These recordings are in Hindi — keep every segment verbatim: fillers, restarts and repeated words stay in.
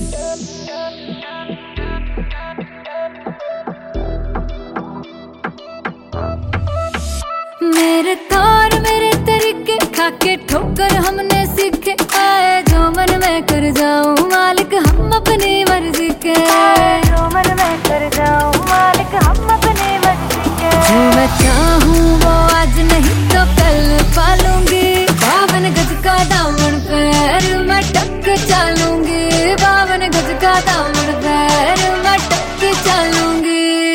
मेरे तौर मेरे तरीके खाके ठोकर हमने सीखे, आए जो मन में कर जाऊं मालिक हम अपनी मर्जी के, जो मन में कर जाऊं मालिक हम अपनी मर्जी के। जो मैं चाहूं वो आज नहीं तो कल पालूंगी, बावन गज का दामन पैर मैं टक चालूंगी, बावन गज का दामन पैर मैं टक चालूंगी।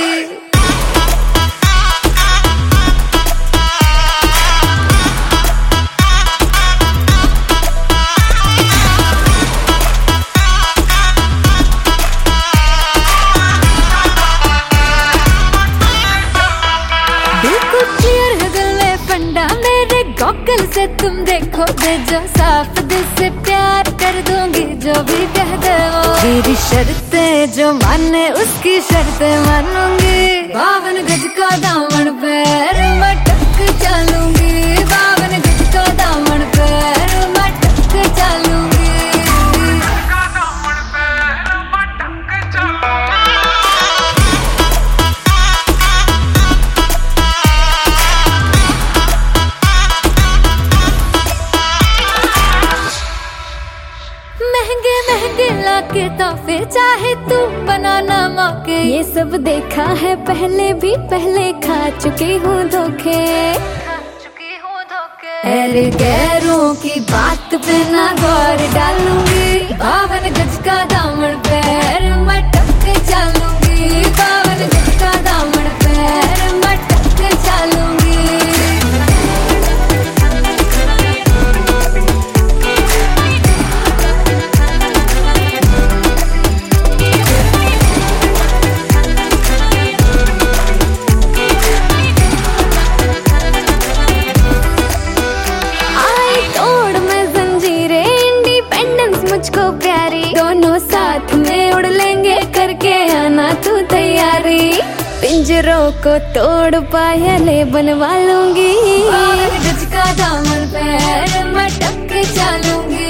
गॉगल से तुम देखो दे जो साफ दिल से प्यार कर दूंगी, जो भी कह दे वो मेरी शर्तें जो माने उसकी शर्तें मानूंगी, बावन गज का दामन पैर मैं टक चालूंगी, बावन गज का दामन पैर मैं टक चालूंगी। महंगे महंगे लाके तोहफे चाहे तू बनाना मौके, ये सब देखा है पहले भी, पहले खा चुकी हूँ धोखे, खा चुकी हूँ धोखे। अरे गैरों की बात पे ना गौर डालूंगी, बावन गज का दामन पैर मैं टक चालूंगी, बावन गज का दामन पैर मैं टक चालूंगी। मुझको प्यारी दोनों साथ में उड़ लेंगे, करके आना तू तैयारी, पिंजरों को तोड़ पायले बनवा लूंगी, बावन गज का दामन पैर मैं टक चालूंगी।